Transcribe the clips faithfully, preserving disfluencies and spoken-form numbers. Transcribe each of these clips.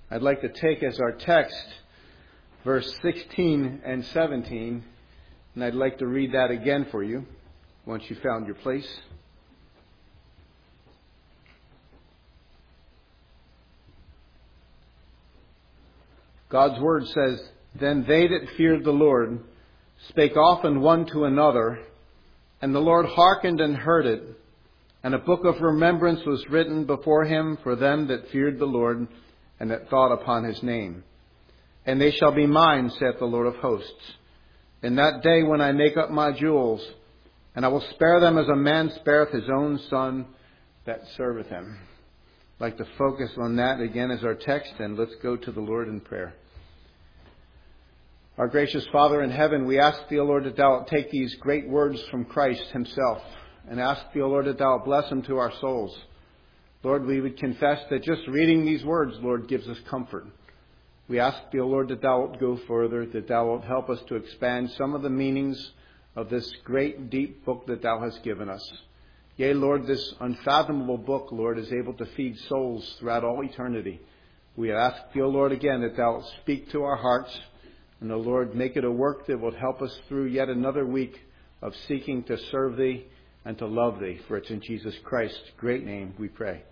I'd like to take as our text verse sixteen and seventeen, and I'd like to read that again for you once you found your place. God's Word says, "Then they that feared the Lord spake often one to another, and the Lord hearkened and heard it. And a book of remembrance was written before him for them that feared the Lord, and that thought upon his name. And they shall be mine, saith the Lord of hosts, in that day when I make up my jewels, and I will spare them as a man spareth his own son that serveth him." I'd like to focus on that again as our text, and let's go to the Lord in prayer. Our gracious Father in heaven, we ask thee, O Lord, that thou wilt take these great words from Christ himself, and ask thee, O Lord, that thou wilt bless them to our souls. Lord, we would confess that just reading these words, Lord, gives us comfort. We ask thee, O Lord, that thou wilt go further, that thou wilt help us to expand some of the meanings of this great, deep book that thou hast given us. Yea, Lord, this unfathomable book, Lord, is able to feed souls throughout all eternity. We ask thee, O Lord, again, that thou wilt speak to our hearts, and, O Lord, make it a work that will help us through yet another week of seeking to serve thee and to love thee. For it's in Jesus Christ's great name we pray.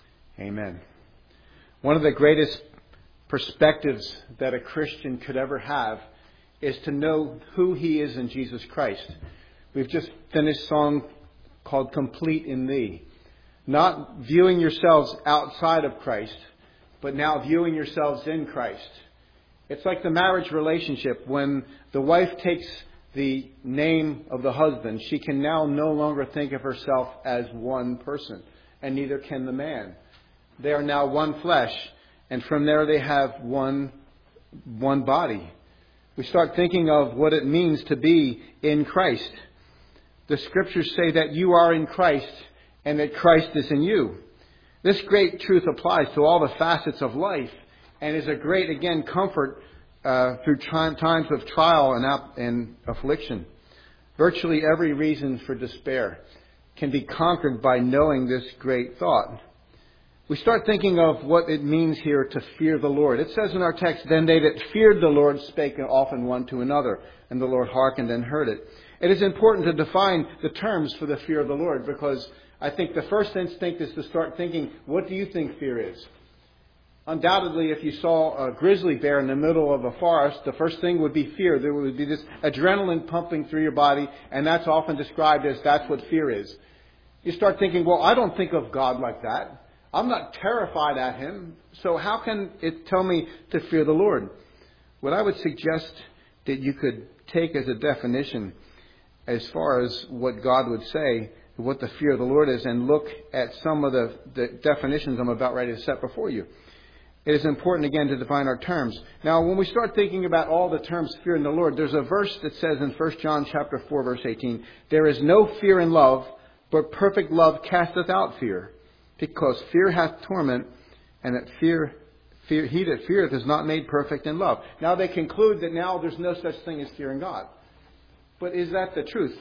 Amen. One of the greatest perspectives that a Christian could ever have is to know who he is in Jesus Christ. We've just finished a song called Complete in Thee. Not viewing yourselves outside of Christ, but now viewing yourselves in Christ. It's like the marriage relationship. When the wife takes the name of the husband, she can now no longer think of herself as one person, and neither can the man. They are now one flesh, and from there they have one, one body. We start thinking of what it means to be in Christ. The Scriptures say that you are in Christ and that Christ is in you. This great truth applies to all the facets of life, and is a great, again, comfort uh, through time, times of trial and, ap- and affliction. Virtually every reason for despair can be conquered by knowing this great thought. We start thinking of what it means here to fear the Lord. It says in our text, "Then they that feared the Lord spake often one to another, and the Lord hearkened and heard it." It is important to define the terms for the fear of the Lord, because I think the first instinct is to start thinking, what do you think fear is? Undoubtedly, if you saw a grizzly bear in the middle of a forest, the first thing would be fear. There would be this adrenaline pumping through your body, and that's often described as that's what fear is. You start thinking, well, I don't think of God like that. I'm not terrified at him, so how can it tell me to fear the Lord? What I would suggest that you could take as a definition as far as what God would say, what the fear of the Lord is, and look at some of the, the definitions I'm about ready to set before you. It is important, again, to define our terms. Now, when we start thinking about all the terms fear in the Lord, there's a verse that says in First John chapter four, verse eighteen, "There is no fear in love, but perfect love casteth out fear. Because fear hath torment, and that fear, fear, he that feareth is not made perfect in love." Now they conclude that now there's no such thing as fearing God. But is that the truth?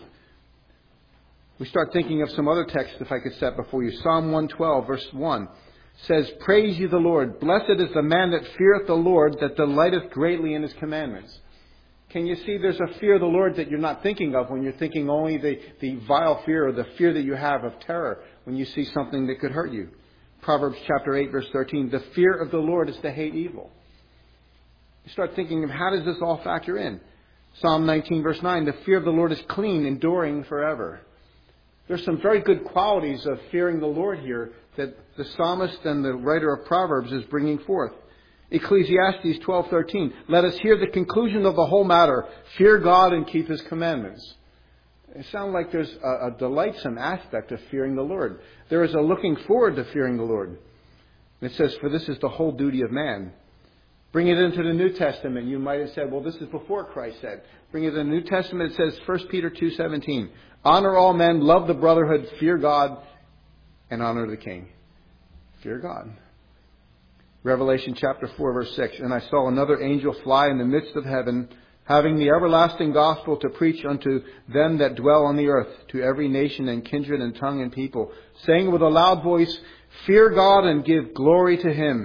We start thinking of some other texts, if I could set before you. Psalm one twelve, verse one says, "Praise ye the Lord. Blessed is the man that feareth the Lord, that delighteth greatly in his commandments." Can you see there's a fear of the Lord that you're not thinking of when you're thinking only the, the vile fear, or the fear that you have of terror when you see something that could hurt you? Proverbs chapter eight, verse thirteen, "The fear of the Lord is to hate evil." You start thinking of how does this all factor in? Psalm nineteen, verse nine, "The fear of the Lord is clean, enduring forever." There's some very good qualities of fearing the Lord here that the psalmist and the writer of Proverbs is bringing forth. Ecclesiastes twelve thirteen, "Let us hear the conclusion of the whole matter. Fear God and keep his commandments." It sounds like there's a, a delightsome aspect of fearing the Lord. There is a looking forward to fearing the Lord. And it says, "For this is the whole duty of man." Bring it into the New Testament. You might have said, well, this is before Christ said. Bring it into the New Testament. It says, First Peter two seventeen, "Honor all men, love the brotherhood, fear God, and honor the king." Fear God. Revelation chapter four, verse six, "And I saw another angel fly in the midst of heaven, having the everlasting gospel to preach unto them that dwell on the earth, to every nation and kindred and tongue and people, saying with a loud voice, Fear God and give glory to him,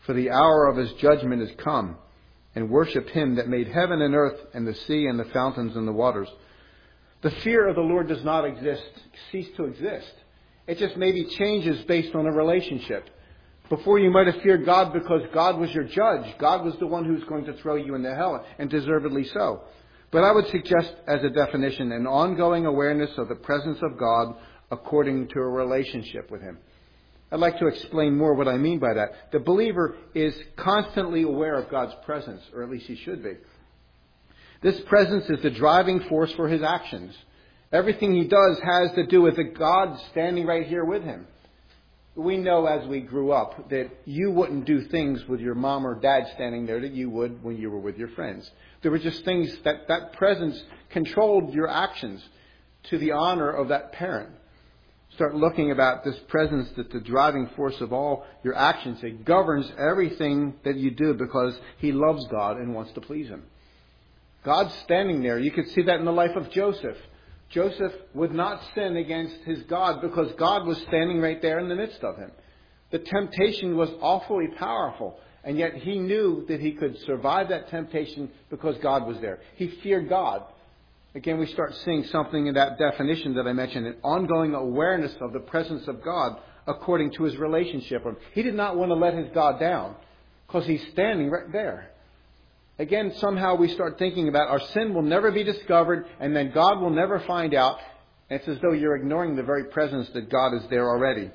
for the hour of his judgment is come, and worship him that made heaven and earth and the sea and the fountains and the waters. The fear of the Lord does not exist, cease to exist. It just maybe changes based on a relationship. Before you might have feared God because God was your judge. God was the one who's going to throw you into hell, and deservedly so. But I would suggest as a definition, an ongoing awareness of the presence of God according to a relationship with him. I'd like to explain more what I mean by that. The believer is constantly aware of God's presence, or at least he should be. This presence is the driving force for his actions. Everything he does has to do with the God standing right here with him. We know as we grew up that you wouldn't do things with your mom or dad standing there that you would when you were with your friends. There were just things that that presence controlled your actions to the honor of that parent. Start looking about this presence that's the driving force of all your actions. It governs everything that you do because he loves God and wants to please him. God's standing there. You could see that in the life of Joseph. Joseph would not sin against his God because God was standing right there in the midst of him. The temptation was awfully powerful, and yet he knew that he could survive that temptation because God was there. He feared God. Again, we start seeing something in that definition that I mentioned, an ongoing awareness of the presence of God according to his relationship with him. He did not want to let his God down because he's standing right there. Again, somehow we start thinking about our sin will never be discovered and then God will never find out. It's as though you're ignoring the very presence that God is there already.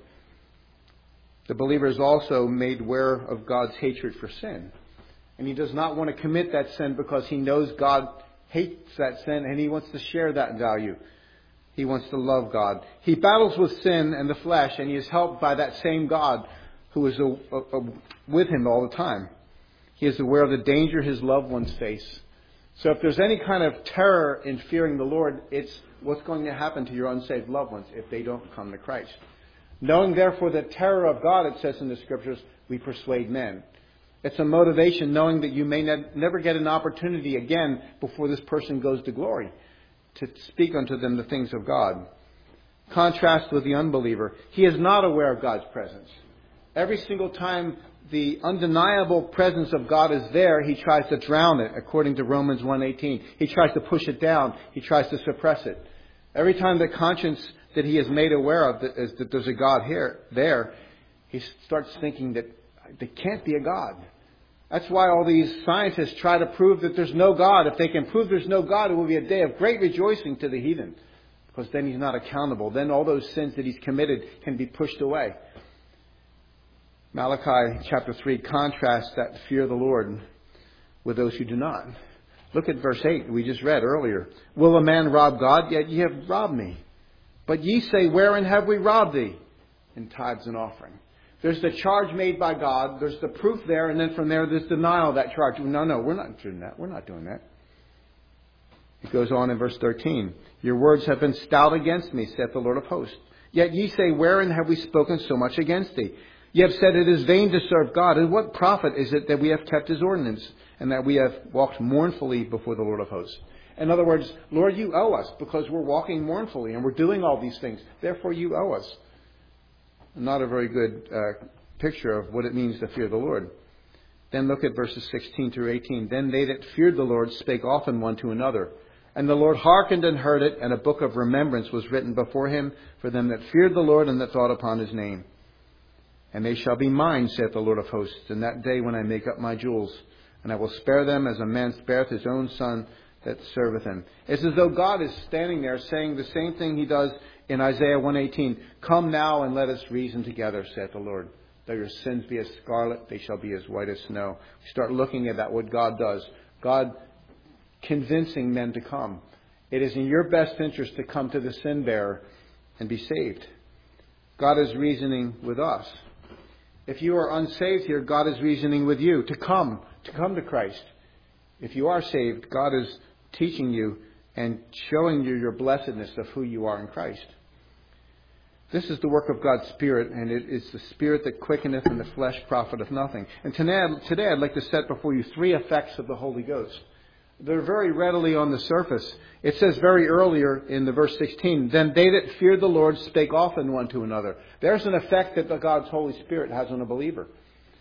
The believer is also made aware of God's hatred for sin. And he does not want to commit that sin because he knows God hates that sin and he wants to share that value. He wants to love God. He battles with sin and the flesh, and he is helped by that same God who is a, a, a, with him all the time. He is aware of the danger his loved ones face. So if there's any kind of terror in fearing the Lord, it's what's going to happen to your unsaved loved ones if they don't come to Christ. Knowing therefore the terror of God, it says in the Scriptures, we persuade men. It's a motivation knowing that you may ne- never get an opportunity again before this person goes to glory to speak unto them the things of God. Contrast with the unbeliever. He is not aware of God's presence. Every single time the undeniable presence of God is there, he tries to drown it, according to Romans one eighteen. He tries to push it down. He tries to suppress it. Every time the conscience that he is made aware of that, is that there's a God here, there, he starts thinking that there can't be a God. That's why all these scientists try to prove that there's no God. If they can prove there's no God, it will be a day of great rejoicing to the heathen, because then he's not accountable. Then all those sins that he's committed can be pushed away. Malachi chapter three contrasts that fear of the Lord with those who do not. Look at verse eight we just read earlier. Will a man rob God? Yet ye have robbed me. But ye say, wherein have we robbed thee? In tithes and offering. There's the charge made by God. There's the proof there. And then from there, there's denial of that charge. No, no, we're not doing that. We're not doing that. It goes on in verse thirteen. Your words have been stout against me, saith the Lord of hosts. Yet ye say, wherein have we spoken so much against thee? Ye have said, it is vain to serve God. And what profit is it that we have kept his ordinance, and that we have walked mournfully before the Lord of hosts? In other words, Lord, you owe us because we're walking mournfully and we're doing all these things. Therefore, you owe us. Not a very good uh, picture of what it means to fear the Lord. Then look at verses sixteen through eighteen. Then they that feared the Lord spake often one to another. And the Lord hearkened and heard it, and a book of remembrance was written before him for them that feared the Lord and that thought upon his name. And they shall be mine, saith the Lord of hosts, in that day when I make up my jewels. And I will spare them as a man spareth his own son that serveth him. It's as though God is standing there saying the same thing he does in Isaiah one eighteen. Come now and let us reason together, saith the Lord. Though your sins be as scarlet, they shall be as white as snow. We start looking at that, what God does. God convincing men to come. It is in your best interest to come to the sin bearer and be saved. God is reasoning with us. If you are unsaved here, God is reasoning with you to come, to come to Christ. If you are saved, God is teaching you and showing you your blessedness of who you are in Christ. This is the work of God's Spirit, and it is the Spirit that quickeneth, and the flesh profiteth nothing. And today, today I'd like to set before you three effects of the Holy Ghost. They're very readily on the surface. It says very earlier in the verse sixteen, then they that feared the Lord spake often one to another. There's an effect that the God's Holy Spirit has on a believer.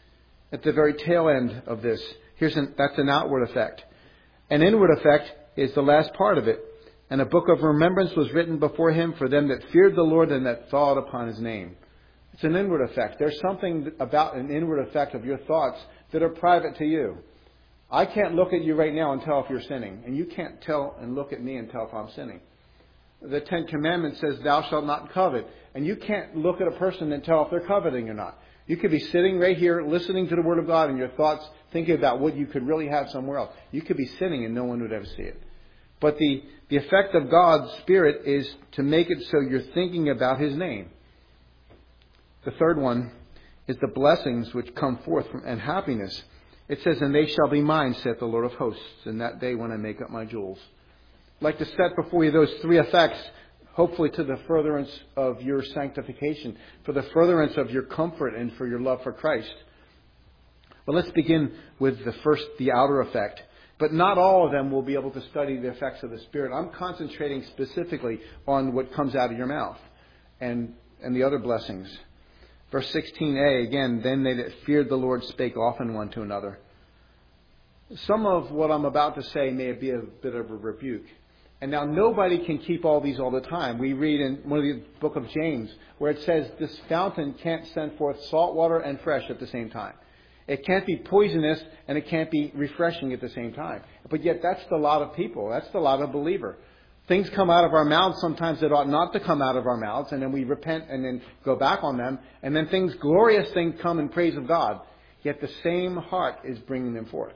at the very tail end of this. Here's an, that's an outward effect. An inward effect is the last part of it. And a book of remembrance was written before him for them that feared the Lord and that thought upon his name. It's an inward effect. There's something about an inward effect of your thoughts that are private to you. I can't look at you right now and tell if you're sinning. And you can't tell and look at me and tell if I'm sinning. The Ten Commandments says, thou shalt not covet. And you can't look at a person and tell if they're coveting or not. You could be sitting right here listening to the Word of God and your thoughts thinking about what you could really have somewhere else. You could be sinning and no one would ever see it. But the, the effect of God's Spirit is to make it so you're thinking about His name. The third one is the blessings which come forth from, and happiness. It says, and they shall be mine, saith the Lord of hosts, in that day when I make up my jewels. I'd like to set before you those three effects, hopefully to the furtherance of your sanctification, for the furtherance of your comfort and for your love for Christ. But let's begin with the first, the outer effect. But not all of them will be able to study the effects of the Spirit. I'm concentrating specifically on what comes out of your mouth and, and the other blessings. Verse sixteen a, again, then they that feared the Lord spake often one to another. Some of what I'm about to say may be a bit of a rebuke. And now nobody can keep all these all the time. We read in one of the book of James where it says this fountain can't send forth salt water and fresh at the same time. It can't be poisonous and it can't be refreshing at the same time. But yet that's the lot of people. That's the lot of believer. Things come out of our mouths sometimes that ought not to come out of our mouths, and then we repent and then go back on them. And then things, glorious things come in praise of God. Yet the same heart is bringing them forth.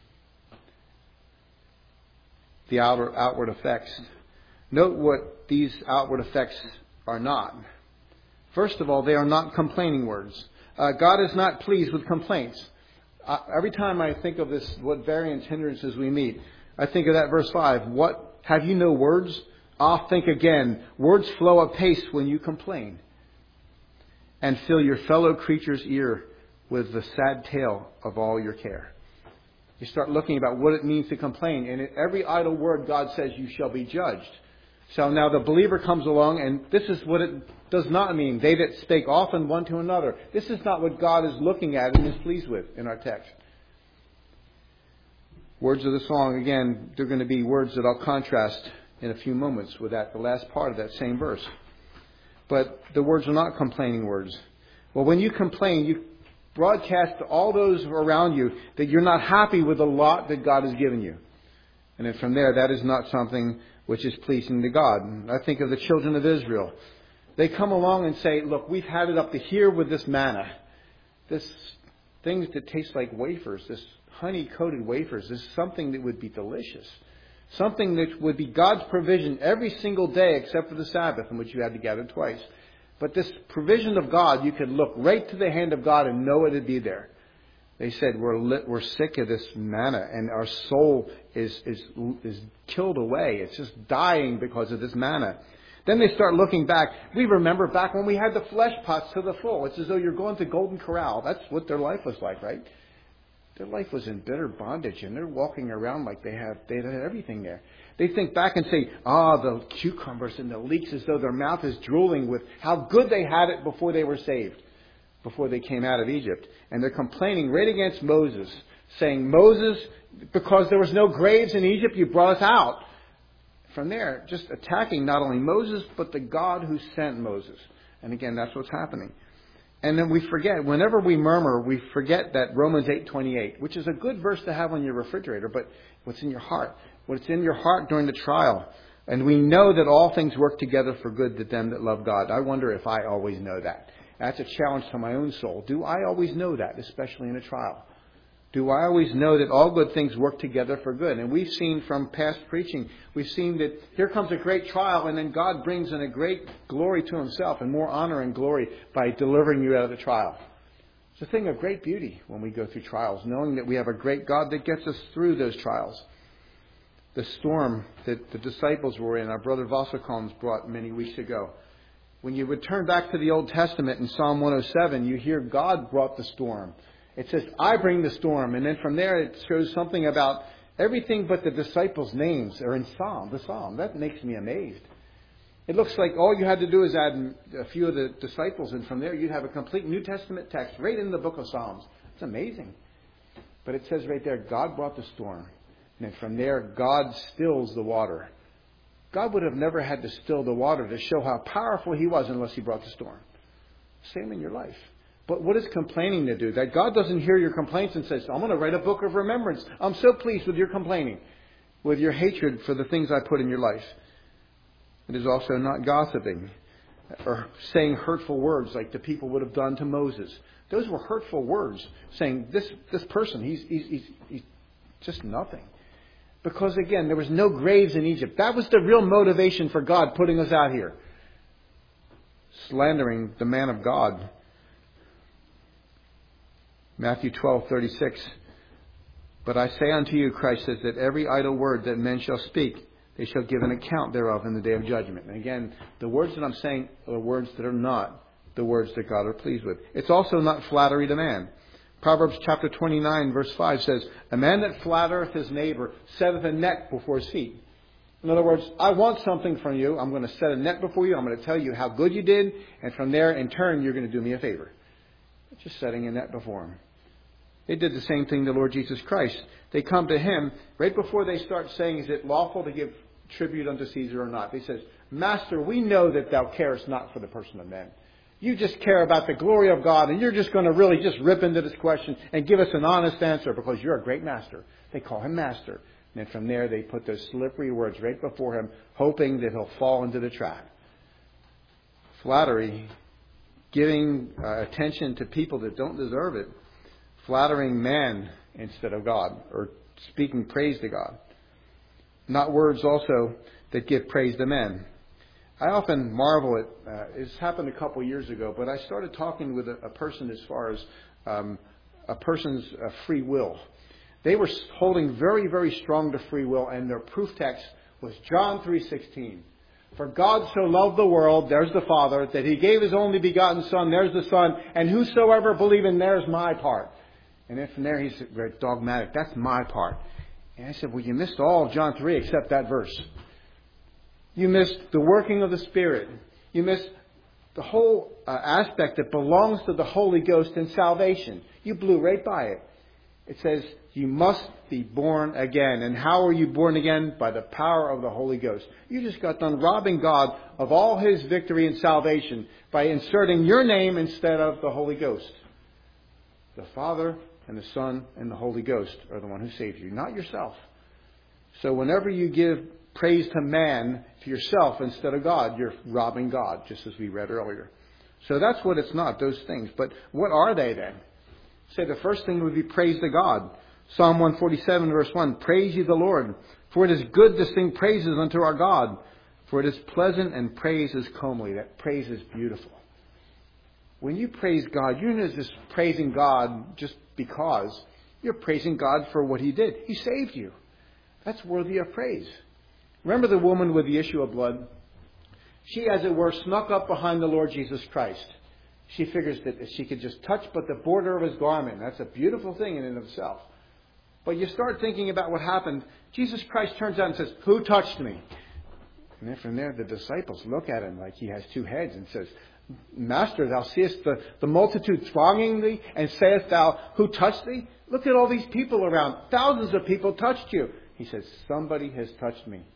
The outer, outward effects. Note what these outward effects are not. First of all, they are not complaining words. Uh, God is not pleased with complaints. Uh, every time I think of this, what variance hindrances we meet, I think of that verse five. What have you no words? I'll think again. Words flow apace when you complain. And fill your fellow creature's ear with the sad tale of all your care. You start looking about what it means to complain. And in every idle word, God says, you shall be judged. So now the believer comes along, and this is what it does not mean. They that spake often one to another. This is not what God is looking at and is pleased with in our text. Words of the song, again, they're going to be words that I'll contrast in a few moments with that, the last part of that same verse. But the words are not complaining words. Well, when you complain, you broadcast to all those around you that you're not happy with the lot that God has given you. And then from there, that is not something which is pleasing to God. And I think of the children of Israel. They come along and say, look, we've had it up to here with this manna. This things that taste like wafers, this honey-coated wafers, this is something that would be delicious. Something that would be God's provision every single day except for the Sabbath, in which you had to gather twice. But this provision of God, you could look right to the hand of God and know it'd be there. They said, we're lit, we're sick of this manna, and our soul is, is, is killed away. It's just dying because of this manna. Then they start looking back. We remember back when we had the flesh pots to the full. It's as though you're going to Golden Corral. That's what their life was like, right? Their life was in bitter bondage, and they're walking around like they have they had everything there. They think back and say, ah, the cucumbers and the leeks, as though their mouth is drooling with how good they had it before they were saved, before they came out of Egypt. And they're complaining right against Moses, saying, Moses, because there was no graves in Egypt, you brought us out. From there, just attacking not only Moses, but the God who sent Moses. And again, that's what's happening. And then we forget, whenever we murmur, we forget that Romans eight twenty-eight, which is a good verse to have on your refrigerator, but what's in your heart? What's in your heart during the trial. And we know that all things work together for good to them that love God. I wonder if I always know that. That's a challenge to my own soul. Do I always know that, especially in a trial? Do I always know that all good things work together for good? And we've seen from past preaching, we've seen that here comes a great trial, and then God brings in a great glory to Himself and more honor and glory by delivering you out of the trial. It's a thing of great beauty when we go through trials, knowing that we have a great God that gets us through those trials. The storm that the disciples were in, our brother Vasselkoms brought many weeks ago. When you would turn back to the Old Testament in Psalm one oh seven, you hear God brought the storm. It says, I bring the storm. And then from there it shows something about everything but the disciples' names are in Psalm, the Psalm. That makes me amazed. It looks like all you had to do is add a few of the disciples, and from there you'd have a complete New Testament text right in the book of Psalms It's amazing. But it says right there, God brought the storm. And then from there, God stills the water. God would have never had to still the water to show how powerful He was unless He brought the storm. Same in your life. But what is complaining to do? That God doesn't hear your complaints and says, I'm going to write a book of remembrance. I'm so pleased with your complaining, with your hatred for the things I put in your life. It is also not gossiping or saying hurtful words like the people would have done to Moses. Those were hurtful words, saying this this person, he's, he's, he's, he's just nothing. Because again, there was no graves in Egypt. That was the real motivation for God putting us out here. Slandering the man of God. Matthew twelve thirty-six. But I say unto you, Christ says, that every idle word that men shall speak, they shall give an account thereof in the day of judgment. And again, the words that I'm saying are words that are not the words that God are pleased with. It's also not flattery to man. Proverbs chapter twenty-nine verse five says, a man that flattereth his neighbor setteth a net before his feet. In other words, I want something from you. I'm going to set a net before you. I'm going to tell you how good you did. And from there, in turn, you're going to do me a favor. It's just setting a net before him. They did the same thing to Lord Jesus Christ. They come to Him right before they start saying, is it lawful to give tribute unto Caesar or not? He says, Master, we know that thou carest not for the person of men. You just care about the glory of God, and you're just going to really just rip into this question and give us an honest answer because you're a great master. They call Him Master. And then from there, they put those slippery words right before Him, hoping that He'll fall into the trap. Flattery, giving uh, attention to people that don't deserve it. Flattering man instead of God, or speaking praise to God. Not words also that give praise to men. I often marvel at, uh, it's happened a couple years ago, but I started talking with a, a person as far as um, a person's uh, free will. They were holding very, very strong to free will, and their proof text was John three sixteen. For God so loved the world, there's the Father, that He gave His only begotten Son, there's the Son, and whosoever believe in, there's my part. And then from there he's very dogmatic. That's my part. And I said, well, you missed all of John three except that verse. You missed the working of the Spirit. You missed the whole uh, aspect that belongs to the Holy Ghost in salvation. You blew right by it. It says you must be born again. And how are you born again? By the power of the Holy Ghost. You just got done robbing God of all His victory and salvation by inserting your name instead of the Holy Ghost. The Father and the Son and the Holy Ghost are the one who saves you, not yourself. So whenever you give praise to man, to yourself instead of God, you're robbing God, just as we read earlier. So that's what it's not, those things. But what are they then? Say the first thing would be praise to God. Psalm one forty-seven verse one, praise ye the Lord, for it is good to sing praises unto our God, for it is pleasant and praise is comely. That praise is beautiful. When you praise God, you're not just praising God just because. You're praising God for what He did. He saved you. That's worthy of praise. Remember the woman with the issue of blood? She, as it were, snuck up behind the Lord Jesus Christ. She figures that if she could just touch but the border of His garment. That's a beautiful thing in and of itself. But you start thinking about what happened. Jesus Christ turns out and says, who touched me? And then from there, the disciples look at Him like He has two heads and says, Master, thou seest the, the multitude thronging thee, and sayest thou, who touched thee? Look at all these people around. Thousands of people touched you. He says, somebody has touched me.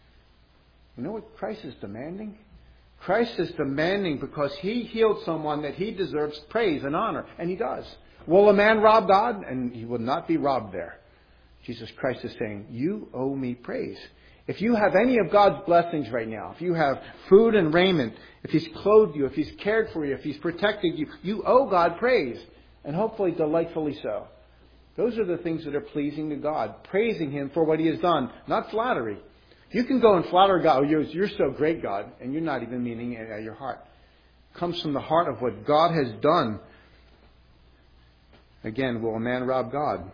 You know what Christ is demanding? Christ is demanding because He healed someone that He deserves praise and honor. And He does. Will a man rob God? And he will not be robbed there. Jesus Christ is saying, you owe me praise. If you have any of God's blessings right now, if you have food and raiment, if He's clothed you, if He's cared for you, if He's protected you, you owe God praise. And hopefully delightfully so. Those are the things that are pleasing to God. Praising Him for what He has done. Not flattery. You can go and flatter God. Oh, you're, you're so great, God. And you're not even meaning it at your heart. It comes from the heart of what God has done. Again, will a man rob God?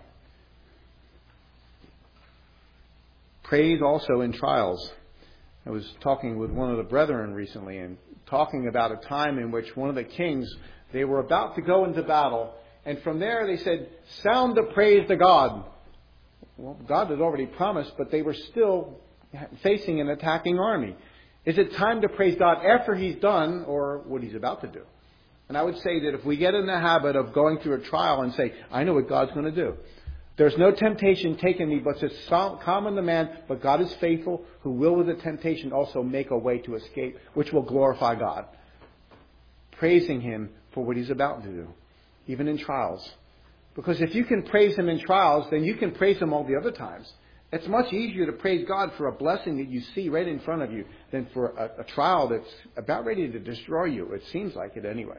Praise also in trials. I was talking with one of the brethren recently and talking about a time in which one of the kings, they were about to go into battle. And from there they said, sound the praise to God. Well, God had already promised, but they were still facing an attacking army. Is it time to praise God after He's done or what He's about to do? And I would say that if we get in the habit of going through a trial and say, I know what God's going to do. There's no temptation taken me, but it's common to man, but God is faithful, who will with the temptation also make a way to escape, which will glorify God. Praising Him for what He's about to do, even in trials. Because if you can praise Him in trials, then you can praise Him all the other times. It's much easier to praise God for a blessing that you see right in front of you than for a, a trial that's about ready to destroy you. It seems like it anyway.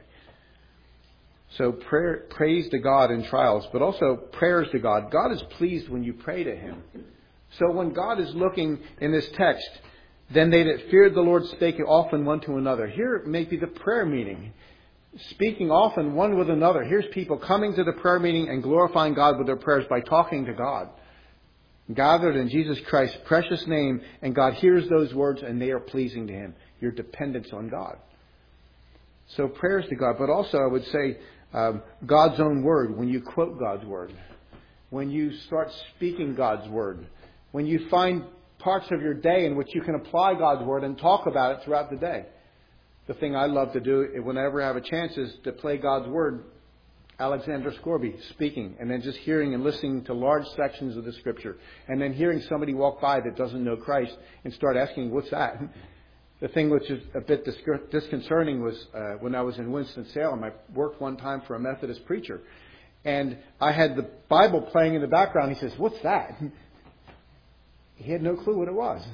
So prayer, praise to God in trials, but also prayers to God. God is pleased when you pray to Him. So when God is looking in this text, then they that feared the Lord spake often one to another. Here it may be the prayer meeting. Speaking often one with another. Here's people coming to the prayer meeting and glorifying God with their prayers by talking to God. Gathered in Jesus Christ's precious name, and God hears those words and they are pleasing to Him. Your dependence on God. So prayers to God, but also I would say um, God's own word, when you quote God's word, when you start speaking God's word, when you find parts of your day in which you can apply God's word and talk about it throughout the day. The thing I love to do whenever I have a chance is to play God's word, Alexander Scorby speaking, and then just hearing and listening to large sections of the Scripture, and then hearing somebody walk by that doesn't know Christ and start asking, what's that? The thing which is a bit disconcerting was uh, when I was in Winston-Salem, I worked one time for a Methodist preacher, and I had the Bible playing in the background. He says, what's that? He had no clue what it was.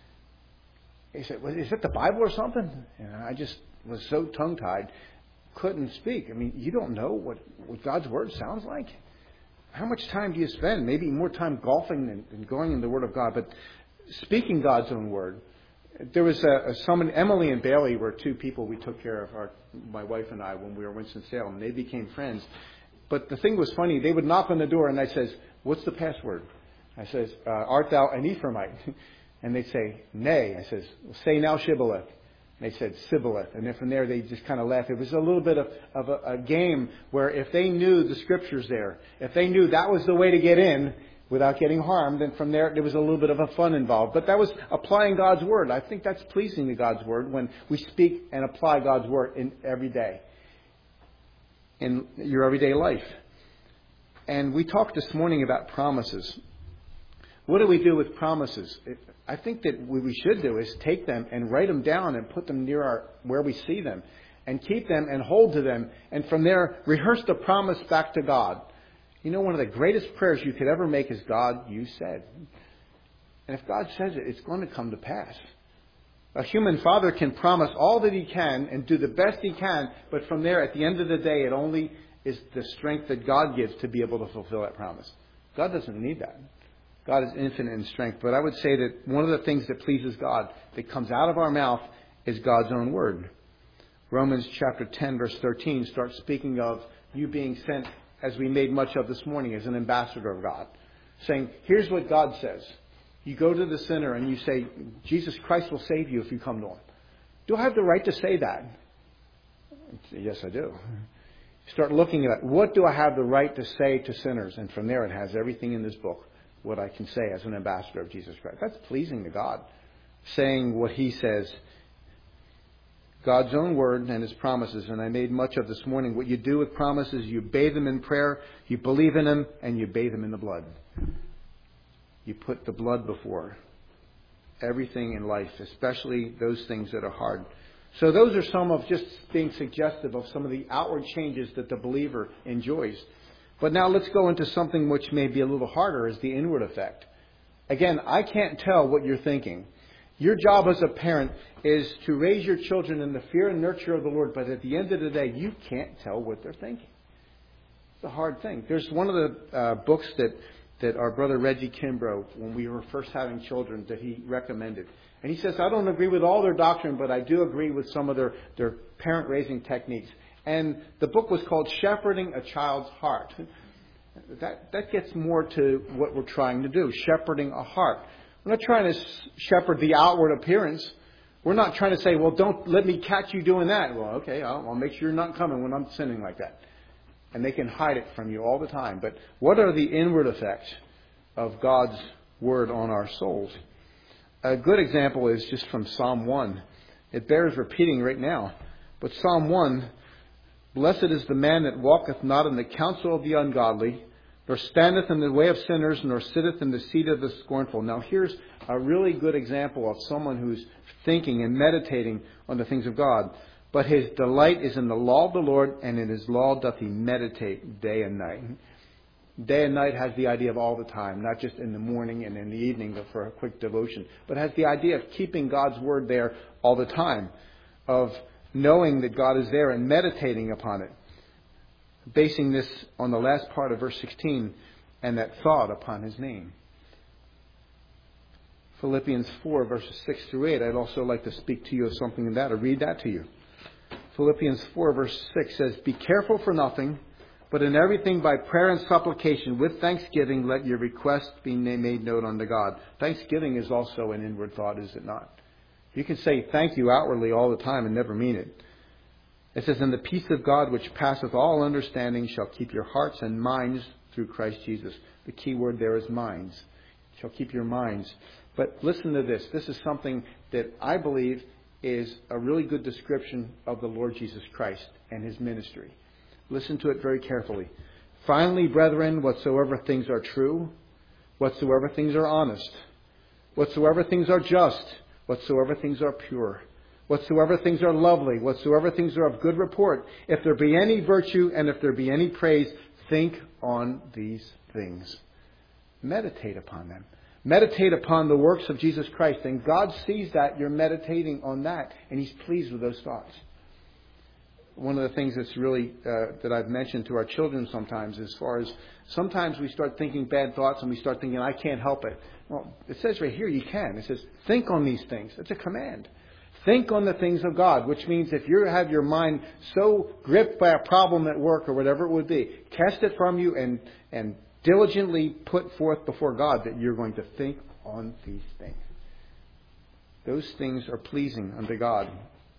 He said, well, is it the Bible or something? And I just was so tongue-tied, couldn't speak. I mean, you don't know what, what God's Word sounds like? How much time do you spend? Maybe more time golfing than, than going in the Word of God. But speaking God's own Word. There was a, a someone, Emily and Bailey were two people we took care of, our, my wife and I, when we were in Winston-Salem. They became friends. But the thing was funny. They would knock on the door and I says, what's the password? I says, uh, art thou an Ephraimite? And they'd say, nay. I says, well, say now Shibboleth. And they said, Sibboleth. And then from there they just kind of laughed. It was a little bit of, of a, a game where if they knew the Scriptures there, if they knew that was the way to get in without getting harmed, then from there there was a little bit of a fun involved. But that was applying God's Word. I think that's pleasing to God's Word when we speak and apply God's Word in every day, in your everyday life. And we talked this morning about promises. What do we do with promises? I think that what we should do is take them and write them down and put them near our where we see them and keep them and hold to them. And from there, rehearse the promise back to God. You know, one of the greatest prayers you could ever make is, God, you said. And if God says it, it's going to come to pass. A human father can promise all that he can and do the best he can, but from there, at the end of the day, it only is the strength that God gives to be able to fulfill that promise. God doesn't need that. God is infinite in strength. But I would say that one of the things that pleases God that comes out of our mouth is God's own word. Romans chapter ten, verse thirteen starts speaking of you being sent, as we made much of this morning, as an ambassador of God. Saying, here's what God says. You go to the sinner and you say, Jesus Christ will save you if you come to Him. Do I have the right to say that? Yes, I do. Start looking at what do I have the right to say to sinners? And from there it has everything in this book. What I can say as an ambassador of Jesus Christ. That's pleasing to God. Saying what He says. God's own word and His promises. And I made much of this morning. What you do with promises, you bathe them in prayer, you believe in them, and you bathe them in the blood. You put the blood before everything in life, especially those things that are hard. So those are some of just being suggestive of some of the outward changes that the believer enjoys. But now let's go into something which may be a little harder, is the inward effect. Again, I can't tell what you're thinking. Your job as a parent is to raise your children in the fear and nurture of the Lord, but at the end of the day, you can't tell what they're thinking. It's a hard thing. There's one of the uh, books that, that our brother Reggie Kimbrough, when we were first having children, that he recommended. And he says, I don't agree with all their doctrine, but I do agree with some of their, their parent-raising techniques. And the book was called Shepherding a Child's Heart. That, that gets more to what we're trying to do, shepherding a heart. We're not trying to shepherd the outward appearance. We're not trying to say, well, don't let me catch you doing that. Well, okay, I'll, I'll make sure you're not coming when I'm sinning like that. And they can hide it from you all the time. But what are the inward effects of God's Word on our souls? A good example is just from Psalm one. It bears repeating right now. But Psalm one, Blessed is the man that walketh not in the counsel of the ungodly, nor standeth in the way of sinners, nor sitteth in the seat of the scornful. Now here's a really good example of someone who's thinking and meditating on the things of God. But his delight is in the law of the Lord, and in his law doth he meditate day and night. Day and night has the idea of all the time, not just in the morning and in the evening for a quick devotion, but has the idea of keeping God's word there all the time, of knowing that God is there and meditating upon it. Basing this on the last part of verse sixteen, and that thought upon his name. Philippians four, verses six through eight, I'd also like to speak to you of something in that, or read that to you. Philippians four, verse six says, Be careful for nothing, but in everything by prayer and supplication, with thanksgiving, let your requests be made known unto God. Thanksgiving is also an inward thought, is it not? You can say thank you outwardly all the time and never mean it. It says, And the peace of God which passeth all understanding shall keep your hearts and minds through Christ Jesus. The key word there is minds. Shall keep your minds. But listen to this. This is something that I believe is a really good description of the Lord Jesus Christ and his ministry. Listen to it very carefully. Finally, brethren, whatsoever things are true, whatsoever things are honest, whatsoever things are just, whatsoever things are pure, whatsoever things are lovely, whatsoever things are of good report, if there be any virtue and if there be any praise, think on these things. Meditate upon them. Meditate upon the works of Jesus Christ. And God sees that you're meditating on that, and he's pleased with those thoughts. One of the things that's really, uh, that I've mentioned to our children sometimes, as far as sometimes we start thinking bad thoughts and we start thinking, I can't help it. Well, it says right here, you can. It says, think on these things. It's a command. Think on the things of God, which means if you have your mind so gripped by a problem at work or whatever it would be, cast it from you and, and diligently put forth before God that you're going to think on these things. Those things are pleasing unto God.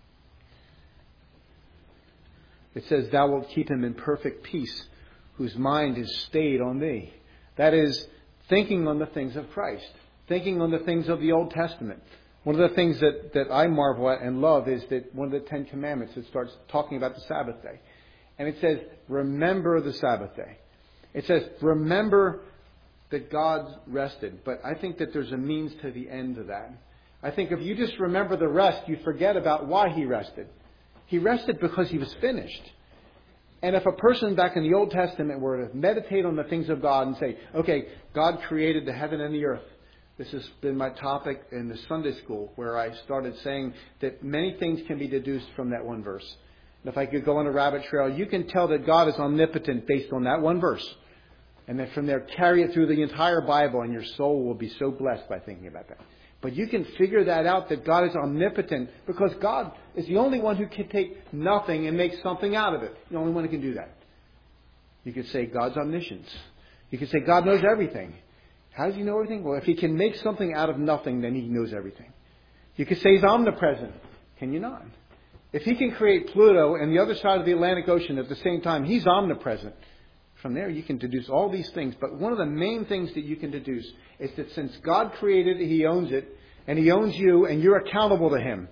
It says, Thou wilt keep him in perfect peace, whose mind is stayed on thee. That is, thinking on the things of Christ. Thinking on the things of the Old Testament. One of the things that, that I marvel at and love is that one of the Ten Commandments, it starts talking about the Sabbath day. And it says, remember the Sabbath day. It says, remember that God rested. But I think that there's a means to the end of that. I think if you just remember the rest, you forget about why he rested. He rested because he was finished. And if a person back in the Old Testament were to meditate on the things of God and say, okay, God created the heaven and the earth. This has been my topic in the Sunday school, where I started saying that many things can be deduced from that one verse. And if I could go on a rabbit trail, you can tell that God is omnipotent based on that one verse. And then from there, carry it through the entire Bible, and your soul will be so blessed by thinking about that. But you can figure that out, that God is omnipotent, because God is the only one who can take nothing and make something out of it. The only one who can do that. You could say God's omniscience. You could say God knows everything. How does he know everything? Well, if he can make something out of nothing, then he knows everything. You could say he's omnipresent. Can you not? If he can create Pluto and the other side of the Atlantic Ocean at the same time, he's omnipresent. From there, you can deduce all these things. But one of the main things that you can deduce is that since God created it, he owns it, and he owns you, and you're accountable to him.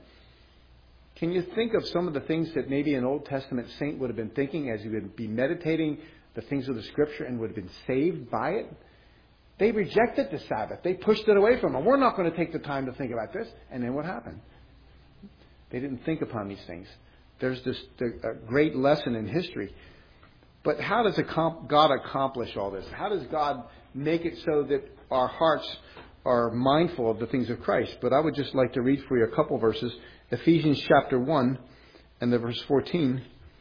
Can you think of some of the things that maybe an Old Testament saint would have been thinking as he would be meditating the things of the Scripture and would have been saved by it? They rejected the Sabbath. They pushed it away from them. We're not going to take the time to think about this. And then what happened? They didn't think upon these things. There's this a great lesson in history. But how does God accomplish all this? How does God make it so that our hearts are mindful of the things of Christ? But I would just like to read for you a couple verses. Ephesians chapter one and the verse fourteen.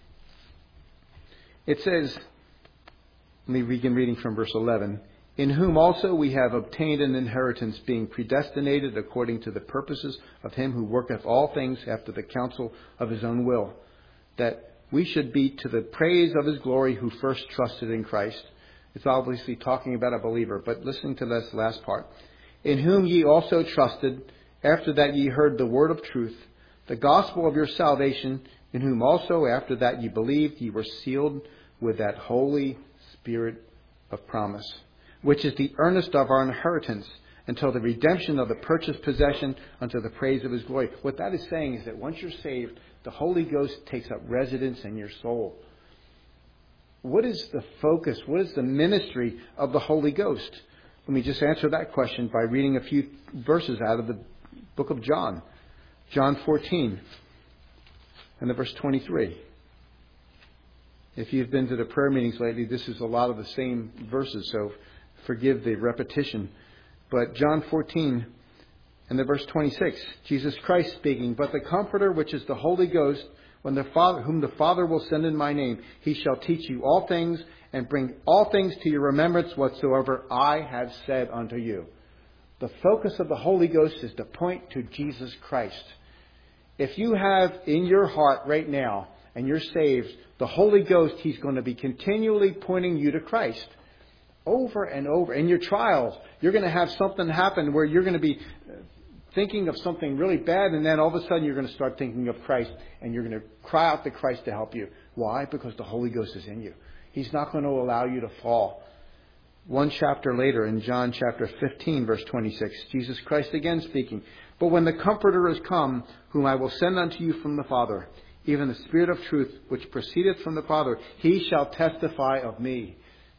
It says, let me begin reading from verse eleven. In whom also we have obtained an inheritance, being predestinated according to the purposes of him who worketh all things after the counsel of his own will, that we should be to the praise of his glory who first trusted in Christ. It's obviously talking about a believer, but listen to this last part. In whom ye also trusted, after that ye heard the word of truth, the gospel of your salvation, in whom also after that ye believed, ye were sealed with that Holy Spirit of promise, which is the earnest of our inheritance, until the redemption of the purchased possession unto the praise of his glory. What that is saying is that once you're saved, the Holy Ghost takes up residence in your soul. what is the focus? What is the ministry of the Holy Ghost? Let me just answer that question by reading a few verses out of the book of John. John fourteen and the verse twenty-three. If you've been to the prayer meetings lately, this is a lot of the same verses, so forgive the repetition. But John fourteen and the verse twenty-six, Jesus Christ speaking, "But the Comforter, which is the Holy Ghost, when the Father, whom the Father will send in my name, he shall teach you all things and bring all things to your remembrance whatsoever I have said unto you." The focus of the Holy Ghost is to point to Jesus Christ. If you have in your heart right now, and you're saved, the Holy Ghost, He's going to be continually pointing you to Christ. Over and over. In your trials, you're going to have something happen where you're going to be thinking of something really bad, and then all of a sudden you're going to start thinking of Christ, and you're going to cry out to Christ to help you. Why? Because the Holy Ghost is in you. He's not going to allow you to fall. One chapter later, in John chapter fifteen, verse twenty-six, Jesus Christ again speaking, "But when the Comforter is come, whom I will send unto you from the Father, even the Spirit of truth, which proceedeth from the Father, He shall testify of me."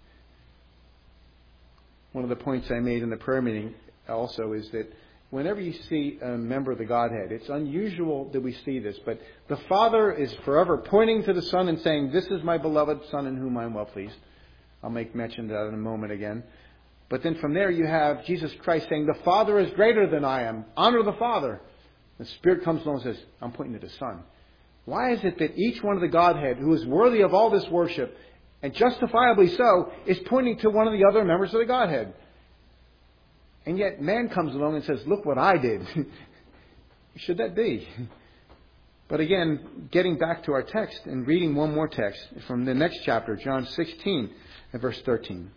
One of the points I made in the prayer meeting also is that whenever you see a member of the Godhead, it's unusual that we see this, but the Father is forever pointing to the Son and saying, "This is my beloved Son in whom I am well pleased." I'll make mention of that in a moment again. But then from there you have Jesus Christ saying, "The Father is greater than I am. Honor the Father." The Spirit comes along and says, "I'm pointing to the Son." Why is it that each one of the Godhead, who is worthy of all this worship, and justifiably so, is pointing to one of the other members of the Godhead? And yet man comes along and says, "Look what I did." Should that be? But again, getting back to our text and reading one more text from the next chapter, John sixteen and verse thirteen.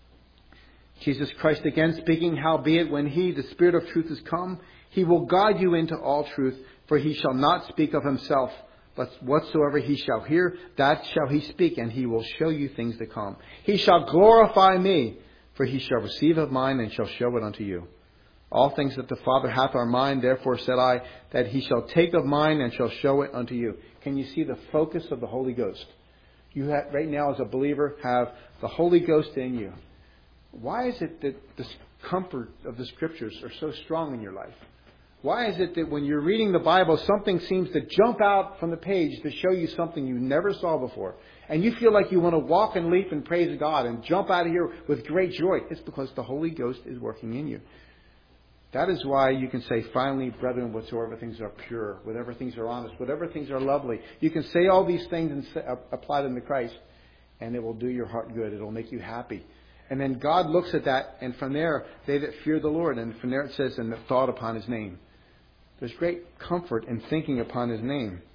Jesus Christ again speaking, "Howbeit when He, the Spirit of truth, is come, He will guide you into all truth, for He shall not speak of Himself, but whatsoever He shall hear, that shall He speak, and He will show you things to come. He shall glorify me, for He shall receive of mine, and shall show it unto you. All things that the Father hath are mine, therefore said I, that He shall take of mine, and shall show it unto you." Can you see the focus of the Holy Ghost? You have, right now as a believer, have the Holy Ghost in you. Why is it that the comfort of the Scriptures are so strong in your life? Why is it that when you're reading the Bible, something seems to jump out from the page to show you something you never saw before? And you feel like you want to walk and leap and praise God and jump out of here with great joy. It's because the Holy Ghost is working in you. That is why you can say, "Finally, brethren, whatsoever things are pure, whatever things are honest, whatever things are lovely." You can say all these things and say, apply them to Christ, and it will do your heart good. It will make you happy. And then God looks at that, and from there, they that fear the Lord. And from there it says, "and that thought upon His name." There's great comfort in thinking upon His name.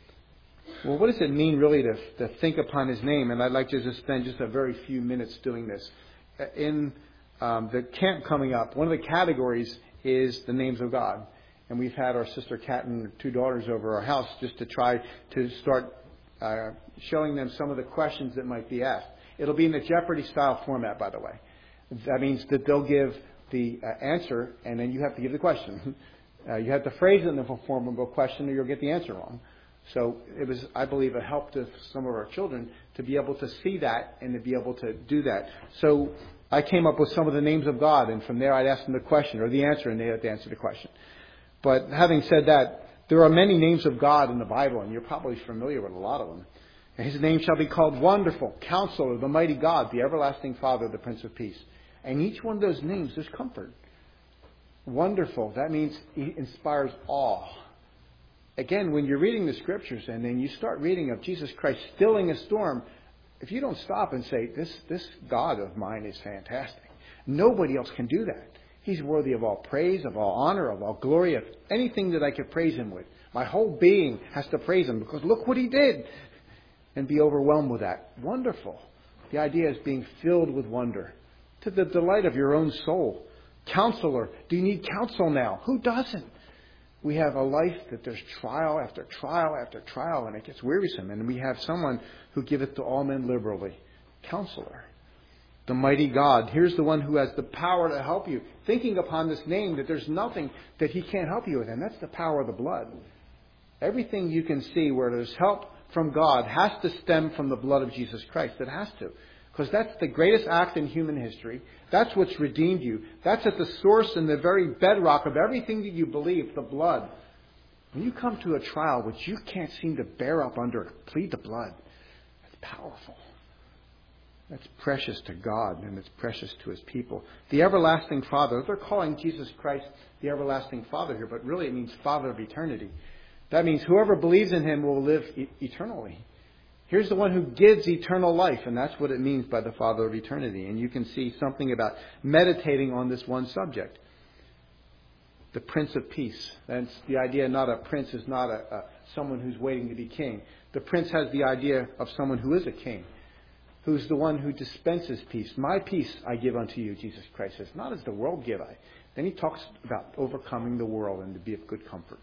Well, what does it mean really to, to think upon His name? And I'd like to just spend just a very few minutes doing this. In um, the camp coming up, one of the categories is the names of God. And we've had our sister Kat and her two daughters over our house just to try to start uh, showing them some of the questions that might be asked. It'll be in the Jeopardy style format, by the way. That means that they'll give the uh, answer, and then you have to give the question. Uh, you have to phrase it in the form of a question, or you'll get the answer wrong. So it was, I believe, a help to some of our children to be able to see that and to be able to do that. So I came up with some of the names of God, and from there I'd ask them the question or the answer, and they had to answer the question. But having said that, there are many names of God in the Bible, and you're probably familiar with a lot of them. And His name shall be called Wonderful, Counselor, the Mighty God, the Everlasting Father, the Prince of Peace. And each one of those names, there's comfort. Wonderful, that means He inspires awe. Again, when you're reading the Scriptures and then you start reading of Jesus Christ stilling a storm, if you don't stop and say, this, this God of mine is fantastic, nobody else can do that. He's worthy of all praise, of all honor, of all glory, of anything that I could praise Him with. My whole being has to praise Him because look what He did. And be overwhelmed with that. Wonderful. The idea is being filled with wonder to the delight of your own soul. Counselor. Do you need counsel now? Who doesn't? We have a life that there's trial after trial after trial, and it gets wearisome. And we have someone who giveth to all men liberally. Counselor. The mighty God. Here's the one who has the power to help you. Thinking upon this name that there's nothing that He can't help you with. And that's the power of the blood. Everything you can see where there's help from God has to stem from the blood of Jesus Christ. It has to. Because that's the greatest act in human history. That's what's redeemed you. That's at the source and the very bedrock of everything that you believe, the blood. When you come to a trial which you can't seem to bear up under, plead the blood. That's powerful. That's precious to God, and it's precious to His people. The everlasting Father. They're calling Jesus Christ the everlasting Father here, but really it means Father of eternity. That means whoever believes in Him will live e- eternally. Here's the one who gives eternal life, and that's what it means by the Father of eternity. And you can see something about meditating on this one subject. The Prince of Peace. That's the idea. Not a prince is not a, a someone who's waiting to be king. The prince has the idea of someone who is a king, who's the one who dispenses peace. My peace I give unto you, Jesus Christ says. Not as the world give I. Then He talks about overcoming the world and to be of good comfort.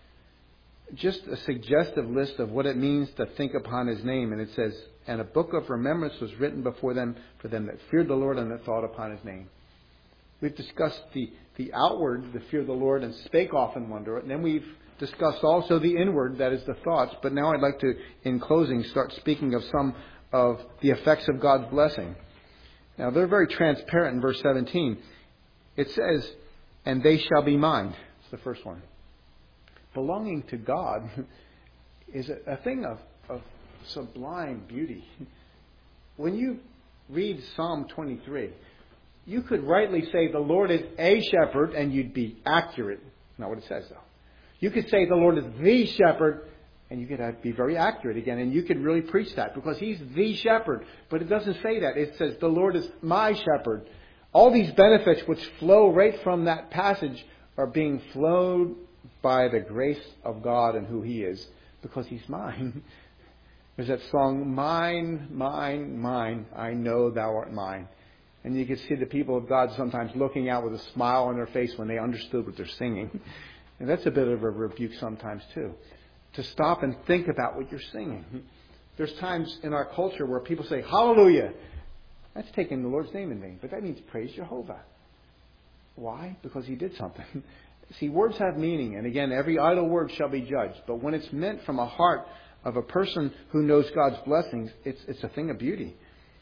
Just a suggestive list of what it means to think upon His name. And it says, and a book of remembrance was written before them for them that feared the Lord and that thought upon His name. We've discussed the, the outward, the fear of the Lord, and spake often wonder. And then we've discussed also the inward, that is the thoughts. But now I'd like to, in closing, start speaking of some of the effects of God's blessing. Now, they're very transparent in verse seventeen. It says, and they shall be mine. It's the first one. Belonging to God is a, a thing of, of sublime beauty. When you read Psalm twenty-three, you could rightly say the Lord is a shepherd, and you'd be accurate. Not what it says, though. You could say the Lord is the shepherd, and you could be very accurate again, and you could really preach that because He's the shepherd. But it doesn't say that. It says the Lord is my shepherd. All these benefits which flow right from that passage are being flowed by the grace of God and who He is, because He's mine. There's that song, mine, mine, mine, I know thou art mine. And you can see the people of God sometimes looking out with a smile on their face when they understood what they're singing. And that's a bit of a rebuke sometimes too. To stop and think about what you're singing. There's times in our culture where people say, hallelujah. That's taking the Lord's name in vain. But that means praise Jehovah. Why? Because He did something. See, words have meaning. And again, every idle word shall be judged. But when it's meant from a heart of a person who knows God's blessings, it's, it's a thing of beauty.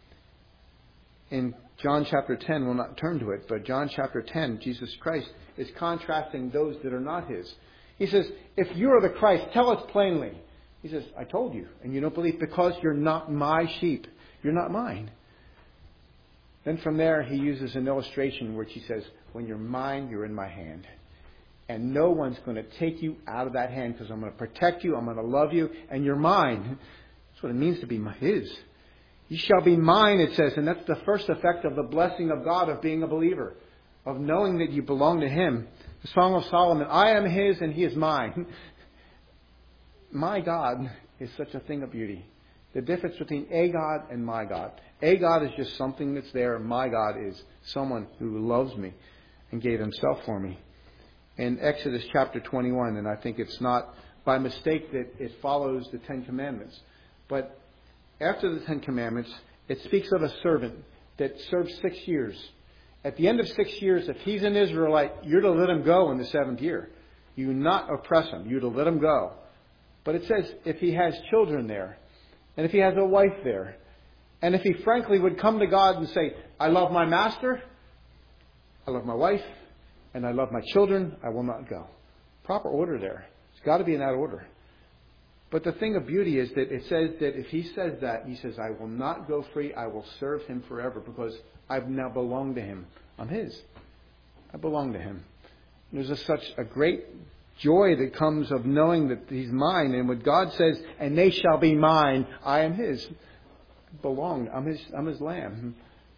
In John chapter ten, we'll not turn to it, but John chapter ten, Jesus Christ is contrasting those that are not His. He says, if you are the Christ, tell us plainly. He says, I told you, and you don't believe because you're not my sheep. You're not mine. Then from there, He uses an illustration which He says, when you're mine, you're in my hand. And no one's going to take you out of that hand because I'm going to protect you, I'm going to love you, and you're mine. That's what it means to be His. You shall be mine, it says, and that's the first effect of the blessing of God of being a believer, of knowing that you belong to Him. The Song of Solomon, I am His and He is mine. My God is such a thing of beauty. The difference between a God and my God. A God is just something that's there. My God is someone who loves me and gave Himself for me. In Exodus chapter twenty-one, and I think it's not by mistake that it follows the Ten Commandments. But after the Ten Commandments, it speaks of a servant that serves six years. At the end of six years, if he's an Israelite, you're to let him go in the seventh year. You not oppress him. You're to let him go. But it says if he has children there, and if he has a wife there, and if he frankly would come to God and say, I love my master, I love my wife, and I love my children, I will not go. Proper order there. It's got to be in that order. But the thing of beauty is that it says that if he says that, he says, I will not go free, I will serve him forever because I've now belonged to him. I'm his. I belong to him. There's a, such a great joy that comes of knowing that he's mine. And what God says, and they shall be mine, I am his. I belong. I'm his, I'm his lamb.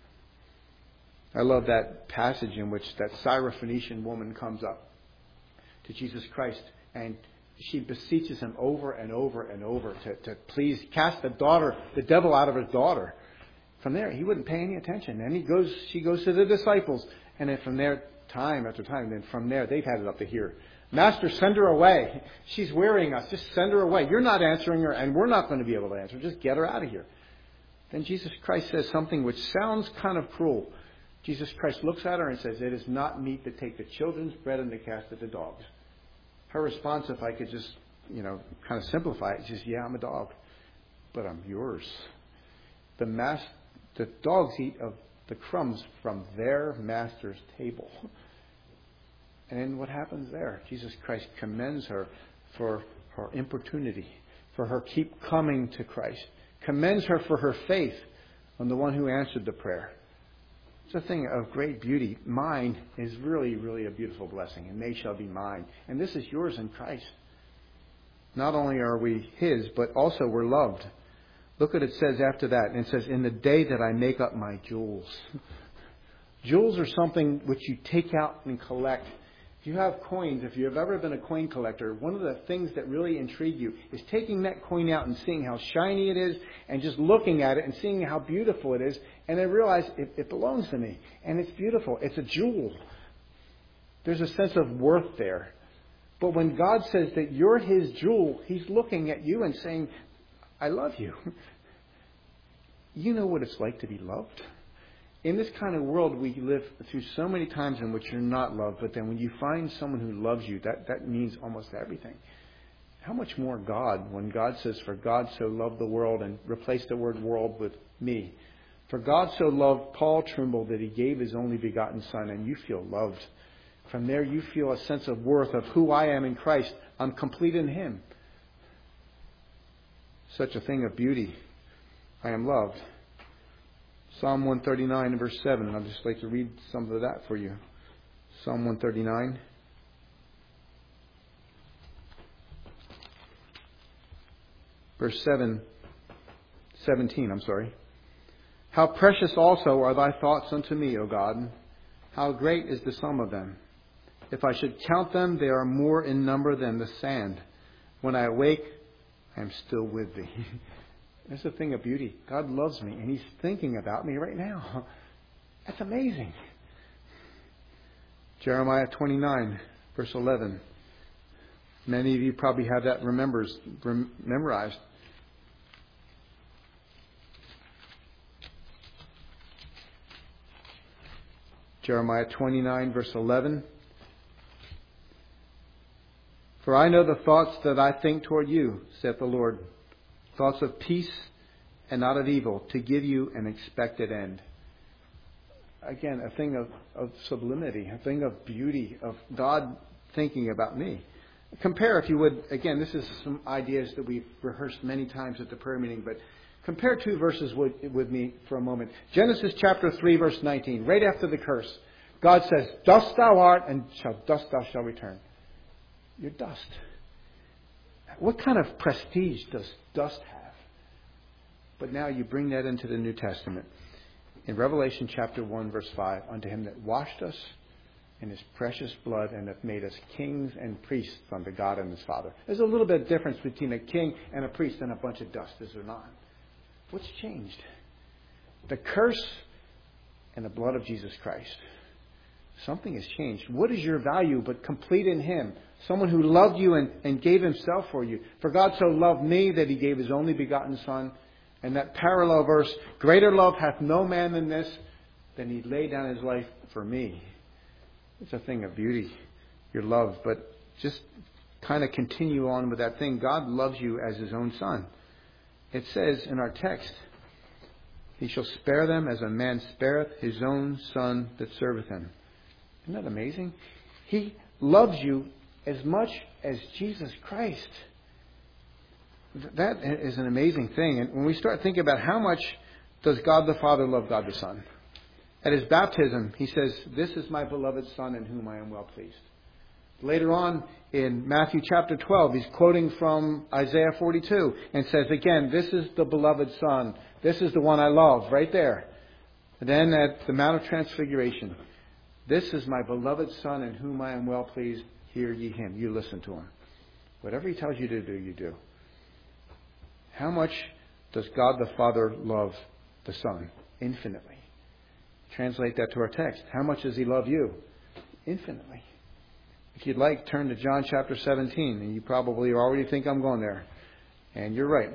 I love that passage in which that Syrophoenician woman comes up to Jesus Christ and she beseeches him over and over and over to, to please cast the daughter, the devil out of his daughter. From there, he wouldn't pay any attention. And he goes, she goes to the disciples. And then from there, time after time, then from there, they've had it up to here. Master, send her away. She's wearying us. Just send her away. You're not answering her, and we're not going to be able to answer her. Just get her out of here. Then Jesus Christ says something which sounds kind of cruel. Jesus Christ looks at her and says, it is not meet to take the children's bread and to cast it to dogs. Her response, if I could just, you know, kind of simplify it, is just, yeah, I'm a dog. but I'm yours. The mas- the dogs eat of the crumbs from their master's table. And then what happens there? Jesus Christ commends her for her importunity, for her keep coming to Christ. Commends her for her faith on the one who answered the prayer. It's a thing of great beauty. Mine is really, really a beautiful blessing, and they shall be mine. And this is yours in Christ. Not only are we His, but also we're loved. Look what it says after that. And it says, in the day that I make up my jewels. Jewels are something which you take out and collect. If you have coins, if you've ever been a coin collector, one of the things that really intrigue you is taking that coin out and seeing how shiny it is and just looking at it and seeing how beautiful it is. And I realize it, it belongs to me. And it's beautiful. It's a jewel. There's a sense of worth there. But when God says that you're His jewel, He's looking at you and saying, I love you. You know what it's like to be loved. In this kind of world, we live through so many times in which you're not loved. But then when you find someone who loves you, that, that means almost everything. How much more God, when God says, for God so loved the world, and replace the word world with me. For God so loved Paul Trimble that He gave His only begotten Son, and you feel loved. From there you feel a sense of worth of who I am in Christ. I'm complete in Him. Such a thing of beauty. I am loved. Psalm one thirty-nine, verse seven. And I'd just like to read some of that for you. Psalm one thirty-nine. Verse seven, seventeen, I'm sorry. How precious also are thy thoughts unto me, O God. How great is the sum of them. If I should count them, they are more in number than the sand. When I awake, I am still with thee. That's a thing of beauty. God loves me, and He's thinking about me right now. That's amazing. Jeremiah twenty-nine, verse eleven. Many of you probably have that remembers, rem- memorized. Jeremiah twenty-nine, verse eleven. For I know the thoughts that I think toward you, saith the Lord. Thoughts of peace and not of evil, to give you an expected end. Again, a thing of, of sublimity, a thing of beauty, of God thinking about me. Compare, if you would, again, this is some ideas that we've rehearsed many times at the prayer meeting, but compare two verses with, with me for a moment. Genesis chapter three, verse nineteen, right after the curse. God says, dust thou art, and shall dust thou shall return. You're dust. What kind of prestige does dust have? But now you bring that into the New Testament. In Revelation chapter one, verse five, unto Him that washed us in His precious blood and hath made us kings and priests unto God and His Father. There's a little bit of difference between a king and a priest and a bunch of dust, is there not? What's changed? The curse and the blood of Jesus Christ. Something has changed. What is your value but complete in Him? Someone who loved you and, and gave Himself for you. For God so loved me that He gave His only begotten Son. And that parallel verse, greater love hath no man than this, than He laid down His life for me. It's a thing of beauty, your love. But just kind of continue on with that thing. God loves you as His own Son. It says in our text, He shall spare them as a man spareth his own son that serveth him. Isn't that amazing? He loves you as much as Jesus Christ. That is an amazing thing. And when we start thinking about how much does God the Father love God the Son? At His baptism, He says, this is my beloved Son in whom I am well pleased. Later on in Matthew chapter twelve, He's quoting from Isaiah forty-two and says, again, this is the beloved Son. This is the one I love, right there. And then at the Mount of Transfiguration, this is my beloved Son in whom I am well pleased. Hear ye Him. You listen to Him. Whatever He tells you to do, you do. How much does God the Father love the Son? Infinitely. Translate that to our text. How much does He love you? Infinitely. If you'd like, turn to John chapter seventeen. And you probably already think I'm going there. And you're right.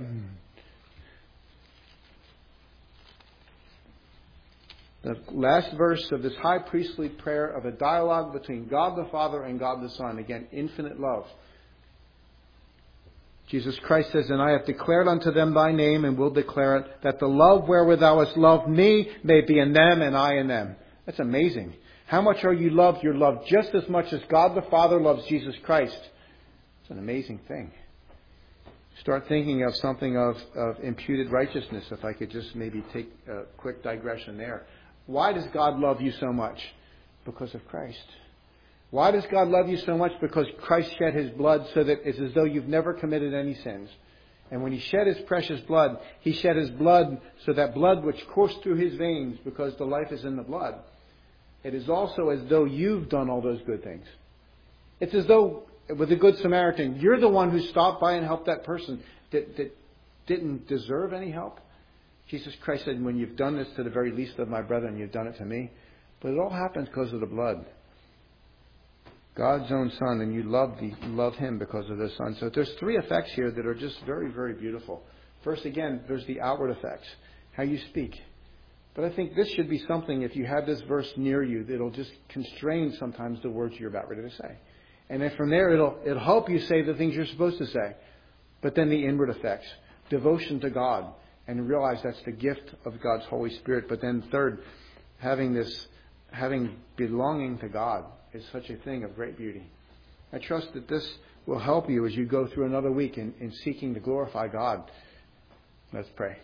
The last verse of this high priestly prayer of a dialogue between God the Father and God the Son. Again, infinite love. Jesus Christ says, and I have declared unto them thy name, and will declare it, that the love wherewith thou hast loved me may be in them, and I in them. That's amazing. How much are you loved? You're loved just as much as God the Father loves Jesus Christ. It's an amazing thing. Start thinking of something of, of imputed righteousness, if I could just maybe take a quick digression there. Why does God love you so much? Because of Christ. Why does God love you so much? Because Christ shed His blood so that it's as though you've never committed any sins. And when He shed His precious blood, He shed His blood so that blood which coursed through His veins, because the life is in the blood, it is also as though you've done all those good things. It's as though, with the Good Samaritan, you're the one who stopped by and helped that person that, that didn't deserve any help. Jesus Christ said, when you've done this to the very least of my brethren, you've done it to me. But it all happens because of the blood. God's own Son, and you love the love Him because of the Son. So there's three effects here that are just very, very beautiful. First, again, there's the outward effects, how you speak. But I think this should be something, if you have this verse near you, that'll just constrain sometimes the words you're about ready to say. And then from there, it'll it'll help you say the things you're supposed to say. But then the inward effects, devotion to God, and realize that's the gift of God's Holy Spirit. But then third, having this, having belonging to God is such a thing of great beauty. I trust that this will help you as you go through another week in, in seeking to glorify God. Let's pray.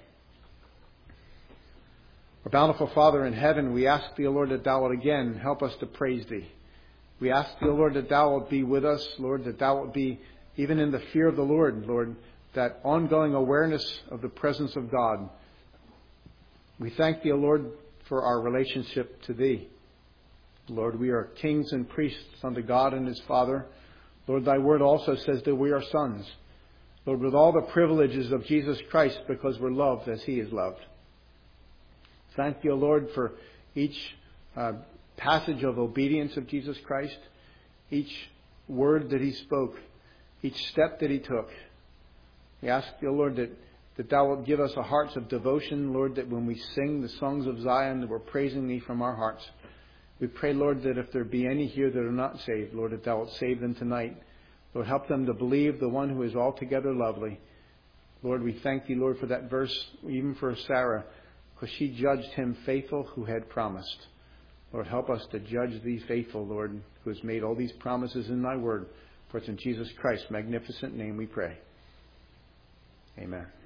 Our bountiful Father in heaven, we ask Thee, O Lord, that Thou wilt again help us to praise Thee. We ask Thee, O Lord, that Thou wilt be with us, Lord, that Thou wilt be even in the fear of the Lord, Lord, that ongoing awareness of the presence of God. We thank Thee, O Lord, for our relationship to Thee. Lord, we are kings and priests unto God and His Father. Lord, Thy word also says that we are sons. Lord, with all the privileges of Jesus Christ, because we're loved as He is loved. Thank you, Lord, for each uh, passage of obedience of Jesus Christ, each word that He spoke, each step that He took. We ask you, Lord, that, that Thou wilt give us a hearts of devotion, Lord, that when we sing the songs of Zion, that we're praising Thee from our hearts. We pray, Lord, that if there be any here that are not saved, Lord, that Thou wilt save them tonight. Lord, help them to believe the one who is altogether lovely. Lord, we thank Thee, Lord, for that verse, even for Sarah, because she judged him faithful who had promised. Lord, help us to judge Thee faithful, Lord, who has made all these promises in Thy word. For it's in Jesus Christ's magnificent name we pray. Amen.